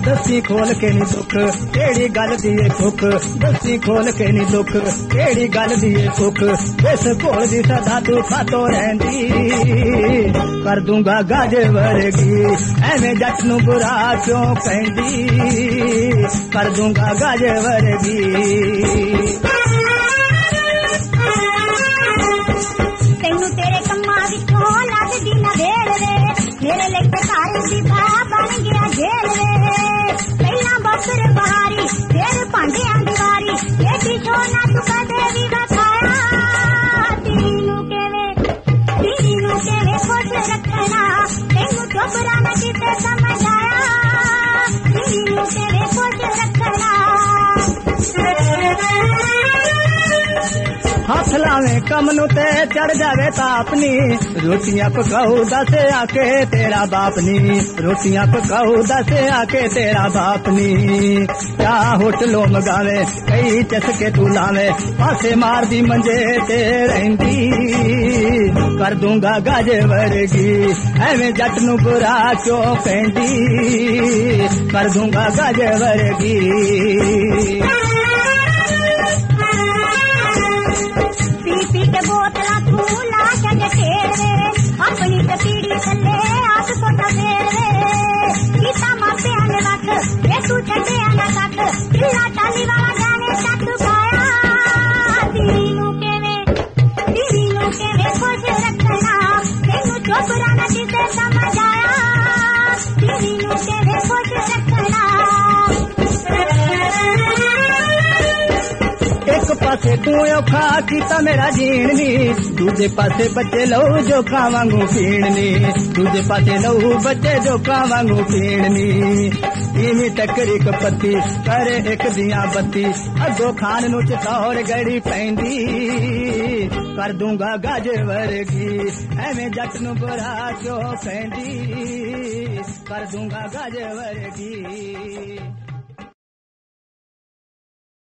दसी खोल के नी दुख केड़ी गल दी भुख दसी खोल के नी दुख केड़ी गल दी भुख इस घोल दी सदा तू खातो रहंदी कर दूंगा गज वर्गी एवें जट नू बुरा क्यों कहंदी कर दूंगा गज वर्गी तेनू तेरे कम्मा विचों लगदी ना वेल वे मेरे लेके घर दी भा बन गया जेल वे पहला बसर बहारी फिर भांडियां दी वारी बेटी सोना तू कदे भी वखाया तीनू केवे खुश रखना तेनू चोबरा ना किते समझ आया तीनू केवे खुश रखना हाथ लावे कम नु ते चढ़ जावे तापनी रोटियां पकाऊ दस आके तेरा बापनी रोटियां पकाऊ दस आके तेरा बापनी क्या होटलों मगावे कई चसके तू लावे पासे मार दी मंजे ते रहंदी कर दूंगा गज वर्गी एवें जट नू बुरा क्यों कहंदी कर दूंगा गज वर्गी पी के बोतला तू ला के ढेर अपनी पीड़ी थले आप कोटा फेर गीता मापे आने वक्त ये तू छड़े आना तक किला टाली वाला जाने तक पाया तीनू केवे खुश रखना तेनू चोपरा ना किते समझ आया तीनू केवे खुश रखना एक पासे तू औखा कीता मेरा जीण नी दूजे पासे बच्चे लहू जो खावांगू पीण नी दूजे पासे लहू बच्चे जो खावांगू पीण नी इवी टकरी कपत्ती करे एक दियां बत्ती अगो खान नू चतौर गड़ी पैंदी कर दूंगा गज वर्गी एवें जट नू बुरा क्यों कहंदी कर दूंगा गज वर्गी।